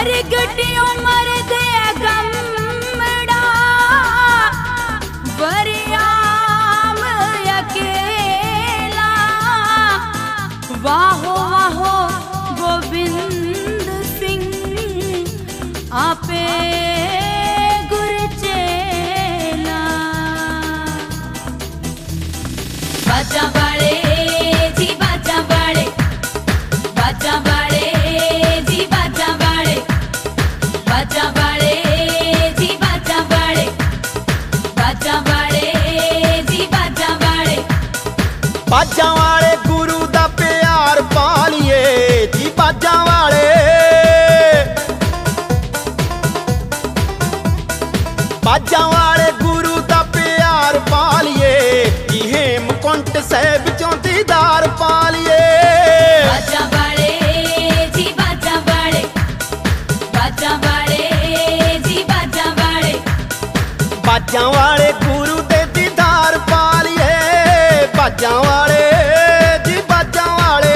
प्रगटी उमर दे गमड़ा वरियाम अकेला। वाहो वाहो गोविंद सिंह आपे गुरचेला। बाजा वाले जी बाजा वाले, बाजा वाले जी बाजा वाले, बाजा वाले जी बाजा वाले, बाजा वाले जी बाजा वाले। बाजा वाले गुरु दा प्यार पालिए जी बाजा वाले। बाजा वाले गुरु दा प्यार पालिए जी हेमकुंट साहिब चों दीदार पालिए। बाजा वाले जी बाजा वाले, बाजा वाले जी बाजा वाले। बाजा वाले गुरु दे दीदार पालिए। बाजा वाले जी बाजा वाले।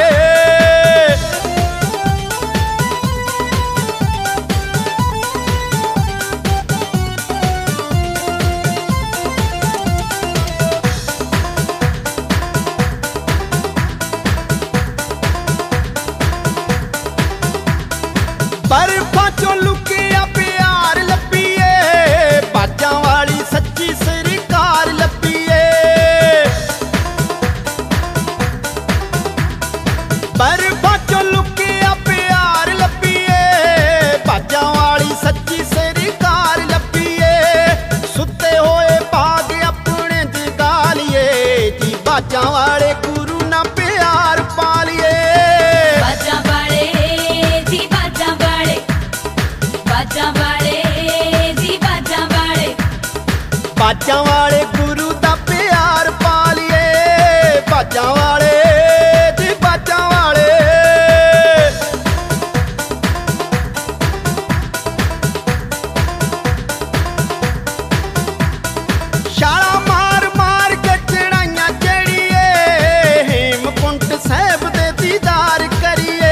बर्फां चों लुकिया प्यार लभीए, बाजां वाली सच्ची सरकार लभीए। बर्फां चों लुकिया प्यार लभीए, बाजां वाली सच्ची सरकार लभीए। सुते होए बाग अपने जगालिए जी बाजां वाले गुरु ना प्यार पालिए। बाजा वाले जी बाजा वाले, बाजा वाले जी बाजा वाले। बाजा वाले गुरु दा प्यार पालिए। बाजा वाले जी बाजा वाले। छाला मार मार के चढ़ाइयां चढ़िए, हेमकुंट साहिब दे दीदार करिए।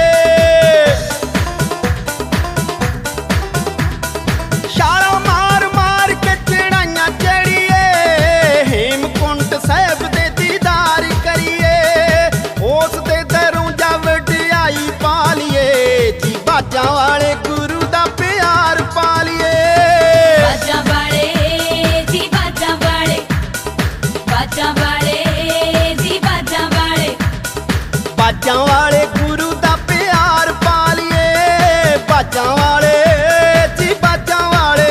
छाला मार मार के चढ़ाइयां चढ़िए, हेमकुंट साहिब दे दीदार करिए। उस दे दरों जा वडियाई पालिए जी बाजा वाले गुरु दा प्यार पालिए। बाजा वाले जी बाजा वाले, बाजा वाले जी बाजा वाले। बाजा वाले गुरु दा प्यार पालिए। बाजा वाले जी बाजा वाले।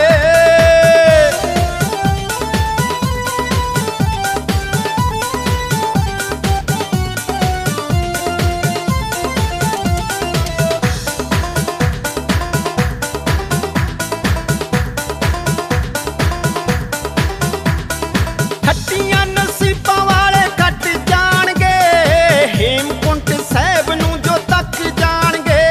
खट्टियां नसीबां वाले खट जाणगे, हेमकुंट साहिब नूं जो तक जाणगे।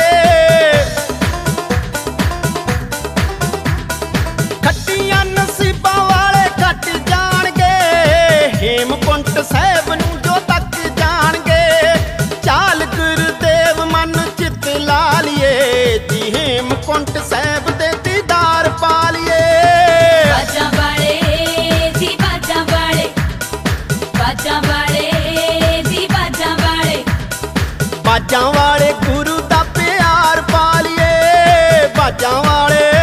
खट्टियां नसीबां वाले खट जाणगे, हेमकुंट साहिब नूं जो तक जाणगे। चाल गुरुदेव मन चित लालिए जी हेमकुंट साहिब दे दीदार पालिए। बाजा वाले जी बाजा वाले, बाजा वाले जी बाजा वाले। बाजा वाले गुरु दा प्यार पालिए। बाजा वाले